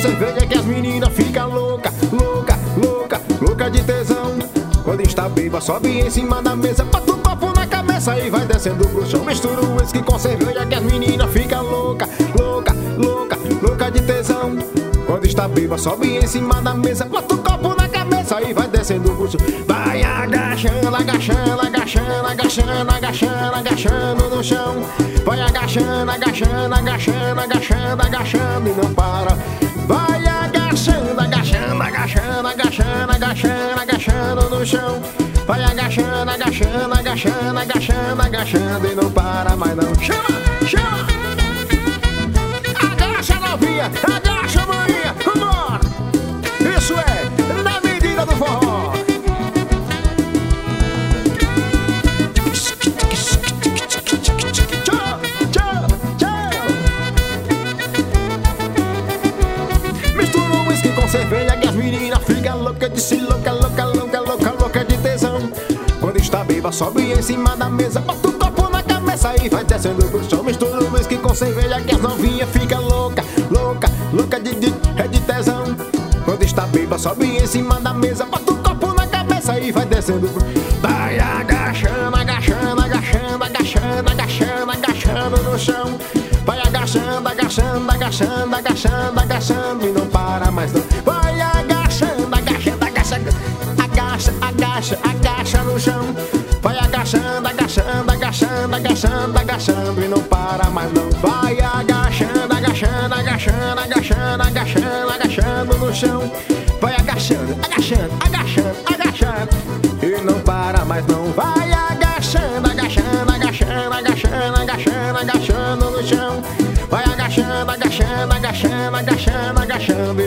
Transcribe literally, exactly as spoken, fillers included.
cerveja que as meninas ficam louca, louca, louca, louca de tesão. Quando está bêbada, sobe em cima da mesa, bota o copo na cabeça e vai descendo pro chão. Mistura o uísque com cerveja que as meninas ficam louca, louca, louca, louca de tesão. Quando está bêbada, sobe em cima da mesa, bota o copo na cabeça e vai descendo pro chão. Vai agachando, agachando, agachando, agachando, agachando, agachando no chão. Vai agachando, agachando, agachando, agachando, agachando e não para. Vai agachando, agachando, agachando, agachando, agachando, agachando no chão. Vai agachando, agachando, agachando, agachando, agachando e não para mais não. Chama, chama! Agacha, novinha! Agacha, maninha! Vambora! Isso é na medida do forró! Tchau, tchau, tchau! Mistura o uísque com cerveja que as meninas ficam louca de si, louca, louca, louca, louca, louca de tesão. Quando está bêbada, sobe em cima da mesa, bota o copo na cabeça e vai descendo pro chão. Mistura o uísque com cerveja que as novinhas ficam louca, louca, louca de, de, é de tesão. Quando está bêbada, sobe em cima da mesa, bota o copo na cabeça e vai descendo pro... Vai agachando, agachando, agachando, agachando, agachando, agachando no chão. Vai agachando, agachando, agachando, agachando, agachando e não para mais não. Vai agachando, agachando, agachando, agacha, agacha, agacha no chão. Vai agachando, agachando, agachando, agachando, agachando e não para mais não. Vai agachando, agachando, agachando, agachando, agachando, agachando no chão. Vai agachando, agachando, agachando, agachando e não para mais não. Vai agachando, agachando, agachando, agachando, agachando, agachando no chão. Vai agachando, agachando, agachando, agachando, agachando